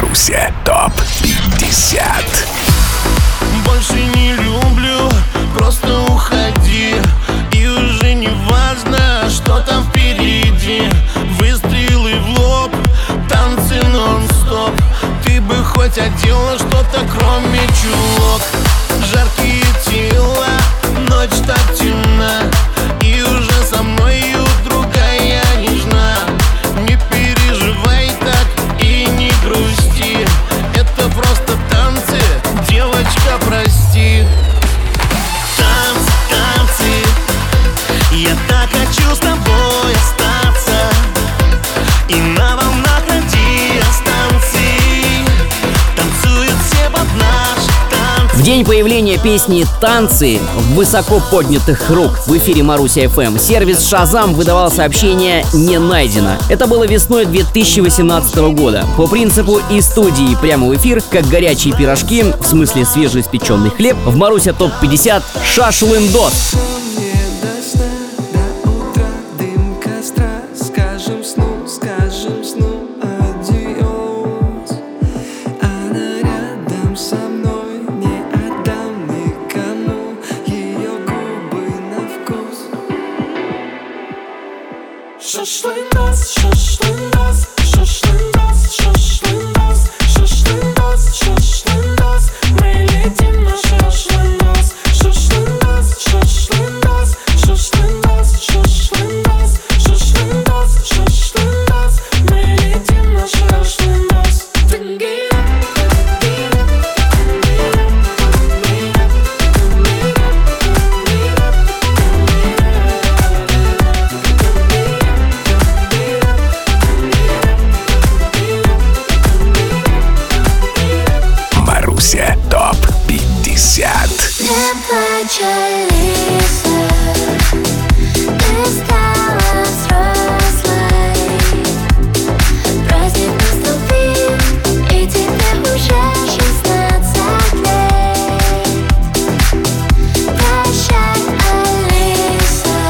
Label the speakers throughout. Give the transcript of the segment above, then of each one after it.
Speaker 1: Маруся ТОП-50.
Speaker 2: Больше не люблю, просто уходи. И уже не важно, что там впереди. Выстрелы в лоб, танцы нон-стоп. Ты бы хоть одела что-то, кроме чулок. Жаркие тела, ночь так темна. И уже со мною другая нежна. Не переживай так и не грусти. Это просто танцы, девочка, прости. Танцы, танцы, я так хочу с тобой остаться. И на волнах радиостанций танцуют все под наши танцы.
Speaker 3: В день появления песни «Танцы» высоко поднятых рук в эфире Маруся ФМ сервис Shazam выдавал сообщение «Не найдено». Это было весной 2018 года. По принципу из студии прямо в эфир, как горячие пирожки, в смысле свежеиспеченный хлеб, в Маруся ТОП-50 шашлындос.
Speaker 4: Шашлындос, шашлындос, шашлындос, шашлындос, шашлындос, шашлындос. Мы летим на шашлындос. Шашлындос, шашлындос, шашлындос, шашлындос, шашлындос, шашлындос. Мы летим на шашлындос.
Speaker 1: Маруся ТОП-50.
Speaker 5: Не плачь, Алиса, ты стала взрослой. Праздник наступил, и тебе уже 16 лет. Прощай, Алиса,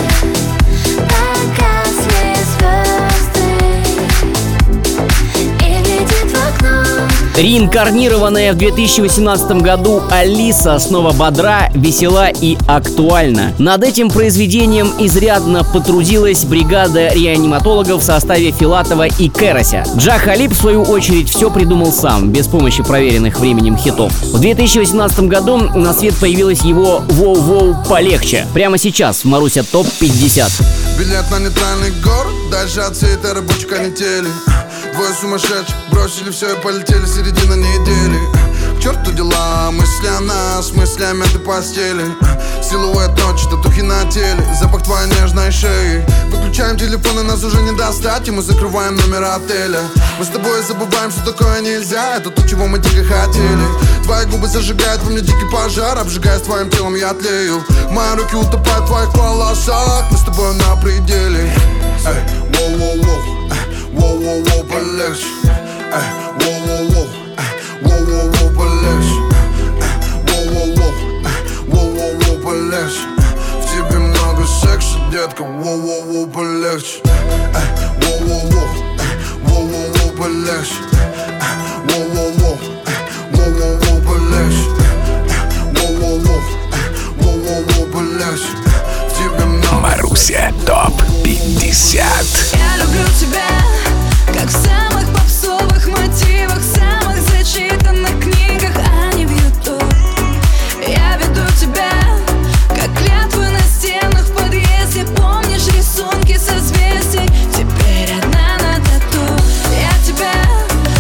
Speaker 5: погасли звезды, и глядит в окно.
Speaker 3: Реинкарнированная в 2018 году Алиса снова бодра, весела и актуальна. Над этим произведением изрядно потрудилась бригада реаниматологов в составе Филатова и Кэрося. Джа Халиб, в свою очередь, все придумал сам, без помощи проверенных временем хитов. В 2018 году на свет появилась его «Воу-воу, полегче». Прямо сейчас в Маруся ТОП-50.
Speaker 6: Билет на нейтральный город, дальше от всей этой рабочей канители. Двое сумасшедших бросили все и полетели, середина недели. К черту дела, мысли о нас, мысли о мятой постели. Силуэт ночи, татухи на теле, запах твоей нежной шеи. Выключаем телефоны, нас уже не достать, и мы закрываем номер отеля. Мы с тобой забываем, что такое нельзя, это то, чего мы дико хотели. Твои губы зажигают во мне дикий пожар, обжигаясь твоим телом, я тлею. Мои руки утопают в твоих волосах, мы с тобой на пределе. Эй, воу-воу-воу, воу-воу-воу, полегче. Эй, воу-воу-воу, воу-воу-воу, полегче. Воу-воу-воу, воу-воу-воу, полегче. В тебе много секса, детка, воу-воу-воу, полегче. Воу-воу-воу, воу-воу-воу, полегче. Воу-воу-воу, воу-воу-воу, полегче. Воу-воу-воу, воу-воу-воу, полегче. В тебе много.
Speaker 1: Маруся ТОП-50.
Speaker 4: Я люблю тебя, как в самых попсовых мотивах, самых зачитанных книгах, а не в YouTube. Я веду тебя, как клятвы на стенах в подъезде. Помнишь рисунки созвездий? Теперь одна на тату. Я тебя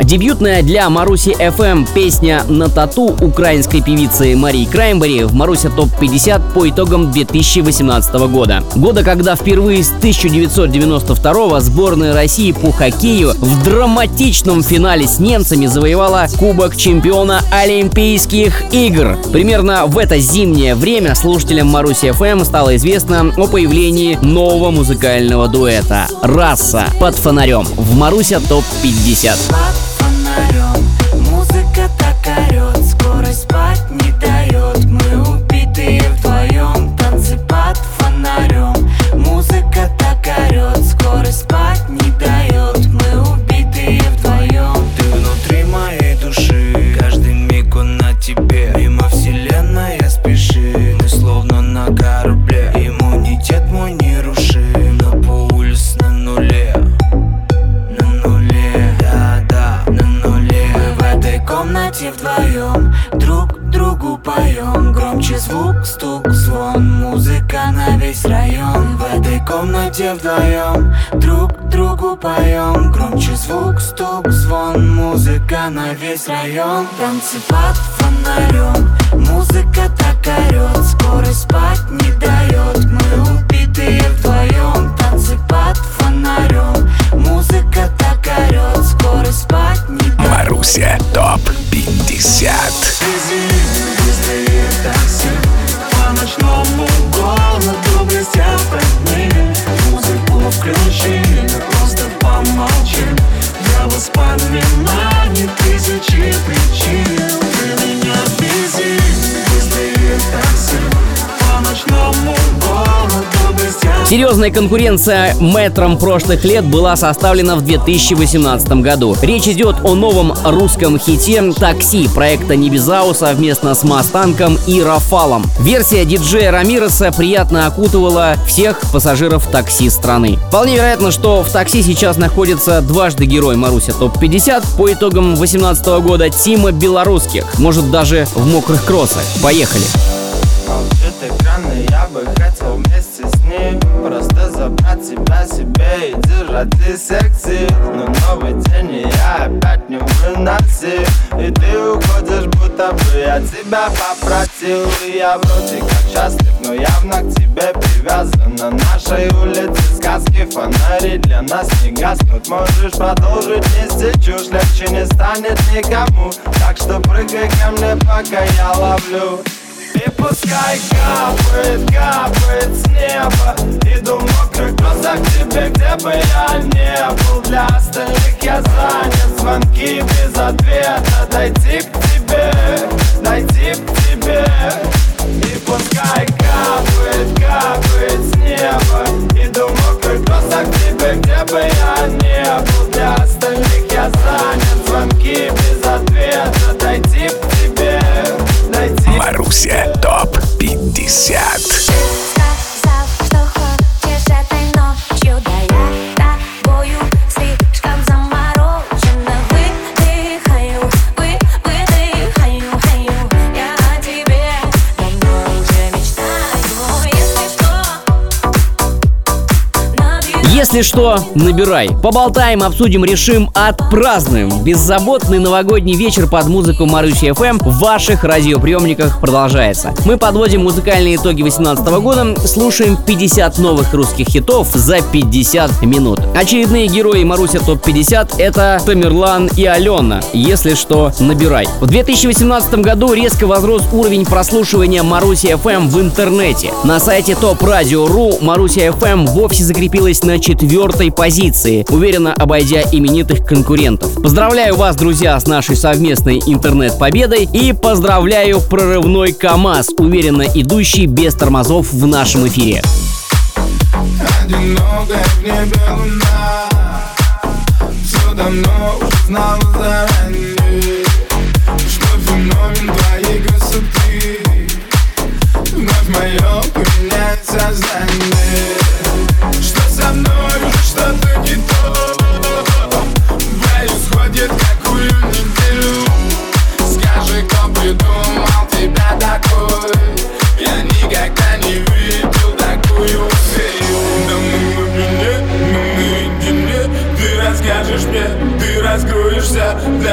Speaker 3: Дебютная для Маруси FM песня «На тату» украинской певицы Марии Краймбери в Маруся ТОП-50 по итогам 2018 года. Года, когда впервые с 1992 сборная России по хоккею в драматичном финале с немцами завоевала Кубок чемпиона Олимпийских игр. Примерно в это зимнее время слушателям Маруси FM стало известно о появлении нового музыкального дуэта «Раса» под фонарем в Маруся ТОП-50.
Speaker 7: Музыка так орёт, скорость спать не дает. Мы убитые вдвоем, танцы под фонарем. Музыка так орёт, скорость спать не дает. Мы убитые вдвоем. Ты внутри моей души, каждый миг он на тебе. Мимо вселенная спеши, мы словно на корабле. Иммунитет мой нерушим, но по улице на нуле. комнате вдвоем друг другу поем. Громче звук, стук, звон, музыка на весь район. В этой комнате вдвоем друг другу поем. Громче звук, стук, звон, музыка на весь район. Танцы под фонарем, музыка так орёт, скорость спать не дает. Мы убитые вдвоем, танцы под фонарем, музыка так орёт, скорость спать не дает.
Speaker 1: Маруся ТОП-50.
Speaker 2: Быстрее такси по ночному городу блестят огни. Музыку включи, просто помолчи. Я воспоминаю тысячи причин. Ты меня вези, быстрее такси по ночному городу блестят.
Speaker 3: Серьезная конкуренция мэтрам прошлых лет была составлена в 2018 году. Речь идет о новом русском хите «Такси» проекта Небезао совместно с Мастанком и Рафалом. Версия диджея Рамиреса приятно окутывала всех пассажиров такси страны. Вполне вероятно, что в такси сейчас находится дважды герой Маруся ТОП-50 по итогам 2018 года Тима Белорусских. Может, даже в мокрых кроссах. Поехали!
Speaker 8: Молчит экран, и я бы хотел вместе с ним просто забрать тебя себе и держать ты секси. Но новый день, и я опять не выносил. И ты уходишь, будто бы я тебя попросил. И я вроде как счастлив, но явно к тебе привязан. На нашей улице сказки, фонари для нас не гаснут. Можешь продолжить нести чушь, легче не станет никому. Так что прыгай ко мне, пока я ловлю. И пускай капает, капает с неба. Иду в мокрых кроссах к тебе, где бы я не был. Для остальных я занят, звонки без ответа. Дойти к тебе, дойти к тебе. И пускай капает, капает с неба. Иду в мокрых кроссах к тебе, где бы я не был. Для остальных я занят, звонки без ответа. Дойти к тебе, дойти.
Speaker 1: Маруся ТОП-50.
Speaker 5: Сказал, что хочешь этой ночью, да я тобою слишком заморочена. Выдыхаю, выдыхаю, я о тебе давно уже мечтаю.
Speaker 3: Если что, набирай. Поболтаем, обсудим, решим, отпразднуем. Беззаботный новогодний вечер под музыку Маруси FM в ваших радиоприемниках продолжается. Мы подводим музыкальные итоги 2018 года, слушаем 50 новых русских хитов за 50 минут. Очередные герои Маруся ТОП-50 — это Тамерлан и Алена. Если что, набирай. В 2018 году резко возрос уровень прослушивания Маруси FM в интернете. На сайте ТОП-радио.ру Маруся FM вовсе закрепилась на 4-й позиции, уверенно обойдя именитых конкурентов. Поздравляю вас, друзья, с нашей совместной интернет-победой и поздравляю прорывной КамАЗ, уверенно идущий без тормозов в нашем эфире.
Speaker 6: Одинокая в небе луна, все давно уже знала заранее, что феномен твоей красоты вновь мое поменяет сознание. Что со мной уже что-то не то происходит какую неделю. Скажи, кто придумал тебя такой? Я никогда не видел такую фею. Да мы наедине, ты расскажешь мне, ты раскроешься для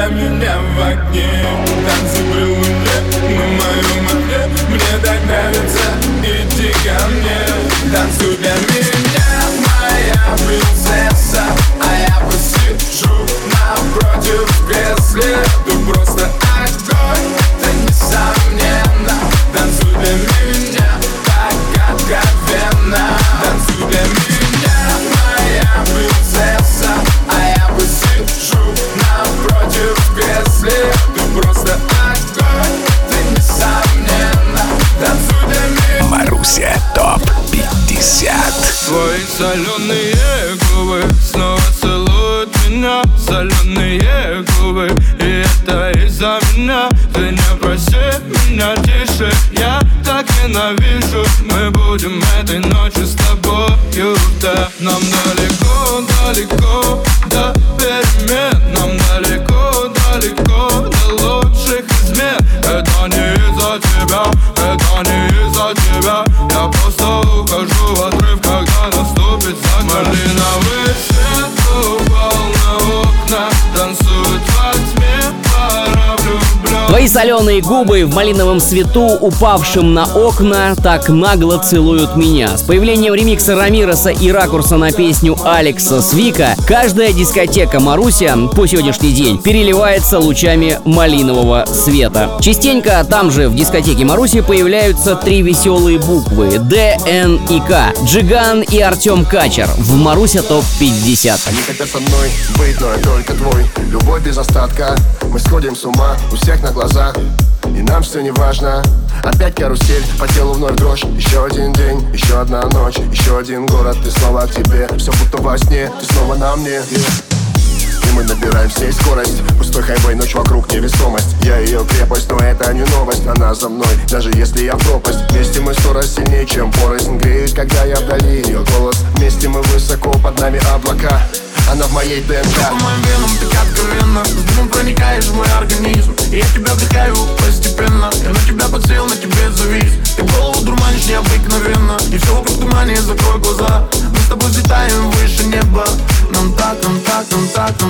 Speaker 9: Соленые губы снова целуют меня. Соленые губы, и это из-за меня. Ты не проси меня тише, я так ненавижу. Мы будем этой ночью с тобою, да. Нам далеко, далеко до перемен. Нам далеко, далеко до лучших измен. Это не из-за тебя, это не из-за тебя. Я просто ухожу в отрыв, когда наступит закат. Малиновый свет упал на окна, танцуют во тьме пара влюблённых.
Speaker 3: Твои соленые губы в малиновом свету, упавшим на окна, так нагло целуют меня. С появлением ремикса Рамиреса и ракурса на песню Алекса Свика, каждая дискотека Маруся по сегодняшний день переливается лучами малинового света. Частенько там же в дискотеке Маруси появляются три веселые буквы: Д, Н и К. Джиган и Артем Качер в Маруся ТОП-50.
Speaker 10: Они хотят со мной быть, но я только твой. Любовь без остатка, мы сходим с ума у всех на глазах, и нам все не важно. Опять карусель, по телу вновь дрожь. Еще один день, еще одна ночь, еще один город, и снова к тебе. Все будто во сне, ты снова на мне. И мы набираем всей скорость. Пустой хайвей, ночь вокруг невесомость. Я ее крепость, но это не новость. Она за мной, даже если я в пропасть. Вместе мы 100 раз сильнее, чем порознь. Греюсь, когда я вдали ее голос. Вместе мы высоко, под нами облака. Она в моей ДНК.
Speaker 11: По моим венам так откровенно, с дымом проникаешь в мой организм, и я тебя вдыхаю постепенно. Я на тебя подсел, на тебе завис. Ты голову дурманишь необыкновенно, и все вокруг тумане, закрой глаза. Мы с тобой взлетаем выше неба. Нам так, нам так, нам так, нам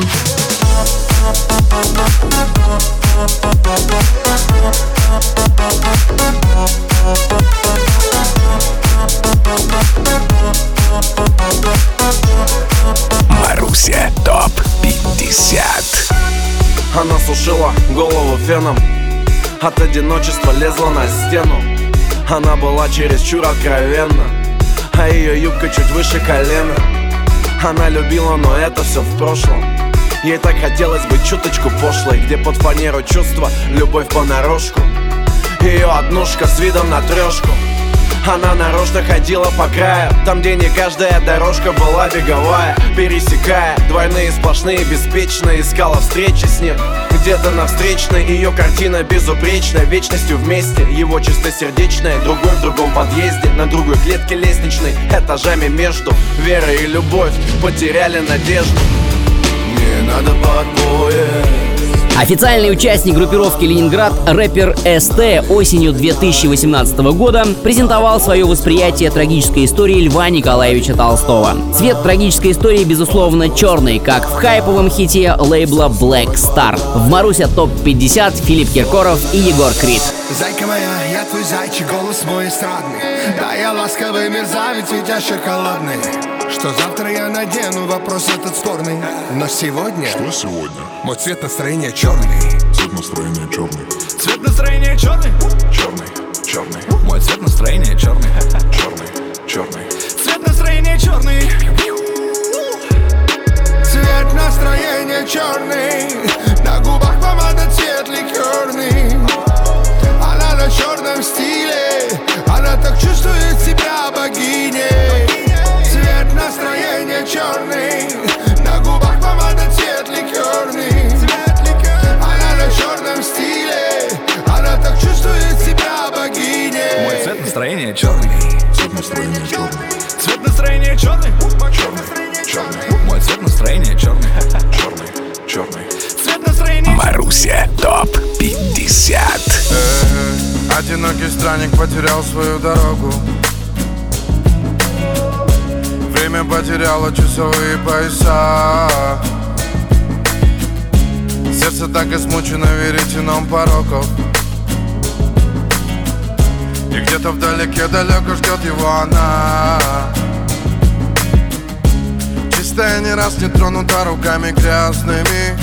Speaker 1: Маруся ТОП-50.
Speaker 8: Она сушила голову феном, от одиночества лезла на стену. Она была чересчур откровенна, а ее юбка чуть выше колена. Она любила, но это все в прошлом. Ей так хотелось быть чуточку пошлой, где под фанеру чувства, любовь понарошку. Ее однушка с видом на трешку. Она нарочно ходила по краю, там, где не каждая дорожка была беговая. Пересекая двойные сплошные, беспечно искала встречи с ним. Где-то на встречной ее картина безупречная, вечностью вместе, его чистосердечная. Другой в другом подъезде, на другой клетке лестничной, этажами между верой и любовь потеряли надежду.
Speaker 11: не надо подбоя.
Speaker 3: Официальный участник группировки «Ленинград» рэпер СТ осенью 2018 года презентовал свое восприятие трагической истории Льва Николаевича Толстого. Цвет трагической истории, безусловно, черный, как в хайповом хите лейбла Black Star. В Маруся ТОП-50 Филипп Киркоров и Егор Крид.
Speaker 12: Зайка моя, я твой зайчик, голос мой эстрадный. Да, я ласковый мерзавец, ведь я шоколадный. Что завтра я надену, вопрос этот спорный. Но сегодня...
Speaker 13: Что сегодня?
Speaker 12: Мой цвет настроения черный.
Speaker 13: Цвет настроения черный.
Speaker 11: Цвет настроения черный.
Speaker 13: Черный, черный.
Speaker 11: Мой цвет настроения черный.
Speaker 13: Черный, черный.
Speaker 11: Цвет настроения черный.
Speaker 12: Цвет настроения черный. На губах помада, цвет ликерный. Она на черном стиле. Она так чувствует себя богиней. Цвет настроения черный. На губах помада, цвет ликерный. Она на черном стиле. Она так чувствует себя богиней.
Speaker 11: Мой цвет настроения черный.
Speaker 13: Цвет настроения черный.
Speaker 11: Цвет настроения черный.
Speaker 13: Черный, черный.
Speaker 11: Мой цвет настроения черный.
Speaker 13: Черный, черный.
Speaker 11: Цвет настроения.
Speaker 1: Маруся ТОП-50.
Speaker 6: Одинокий странник потерял свою дорогу. Время потеряло часовые пояса. Сердце так измучено веретеном пороков. И где-то вдалеке далеко ждет его она. Чистая, не раз не тронута руками грязными.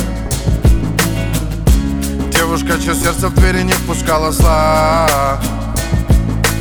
Speaker 6: Девушка, чье сердце в двери не впускала зла.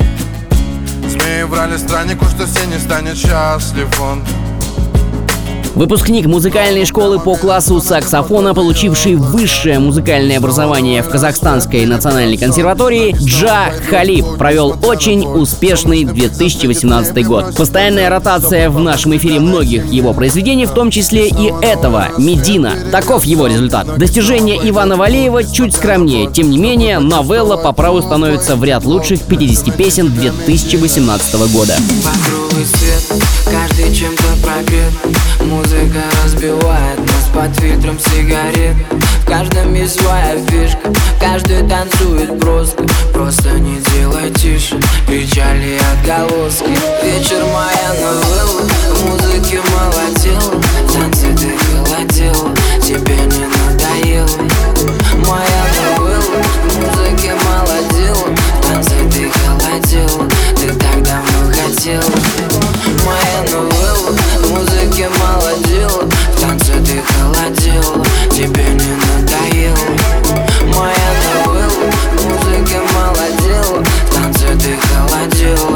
Speaker 6: Змеи врали страннику, что все не станет счастлив он.
Speaker 3: Выпускник музыкальной школы по классу саксофона, получивший высшее музыкальное образование в Казахстанской национальной консерватории, Джа Халиб провел очень успешный 2018 год. Постоянная ротация в нашем эфире многих его произведений, в том числе и этого, «Медина». Таков его результат. Достижение Ивана Валеева чуть скромнее. Тем не менее, новелла по праву становится в ряд лучших 50 песен 2018 года.
Speaker 7: Багровый свет, каждый чем-то пропит. Музыка разбивает нас под фильтром сигарет. В каждом есть своя фишка, каждый танцует броско. Просто не делай тише печали отголоски. Вечер моя новелла, в музыке молотела. Танцы ты холодела, тебе не надоело. Моя новелла, в музыке молодела. Танцы ты холодела, ты так давно хотела. Моя новелла, в музыке молодела. В танце ты холодела, тебе не надоело. Моя новелла, в музыке молодела. В танце ты холодела.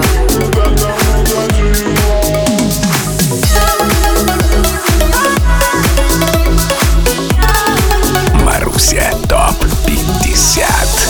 Speaker 1: Маруся ТОП-50.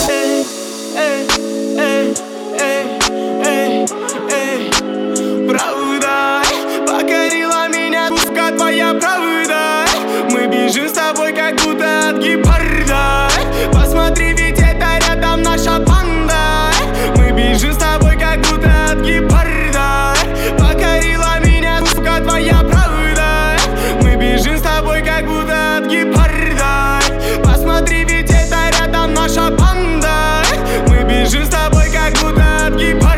Speaker 9: Правда покорила меня куска твоя правда. Мы бежим с тобой как будто от гепарда. Посмотри, ведь это рядом наша банда. Мы бежим с тобой как будто от гепарда. Покорила меня куска твоя правда. Мы бежим с тобой как будто от гепарда. Посмотри, ведь это рядом наша банда. Мы бежим с тобой как будто от гепарда.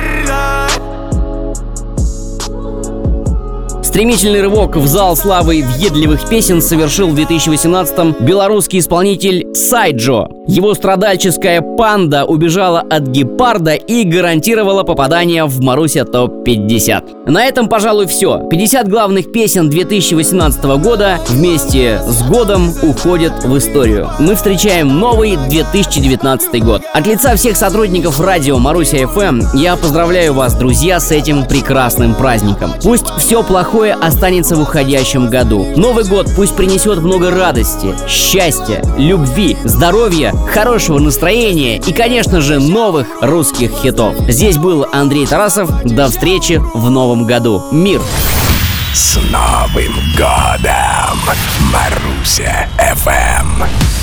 Speaker 3: Стремительный рывок в зал славы въедливых песен совершил в 2018-м белорусский исполнитель Сайджо. Его страдальческая «Панда» убежала от гепарда и гарантировала попадание в Маруся ТОП-50. На этом, пожалуй, все. 50 главных песен 2018 года вместе с годом уходят в историю. Мы встречаем новый 2019 год. От лица всех сотрудников радио Маруся ФМ я поздравляю вас, друзья, с этим прекрасным праздником. Пусть все плохое останется в уходящем году. Новый год пусть принесет много радости, счастья, любви, здоровья, хорошего настроения и, конечно же, новых русских хитов. Здесь был Андрей Тарасов. До встречи в новом году. Мир!
Speaker 1: С Новым годом, Маруся ФМ!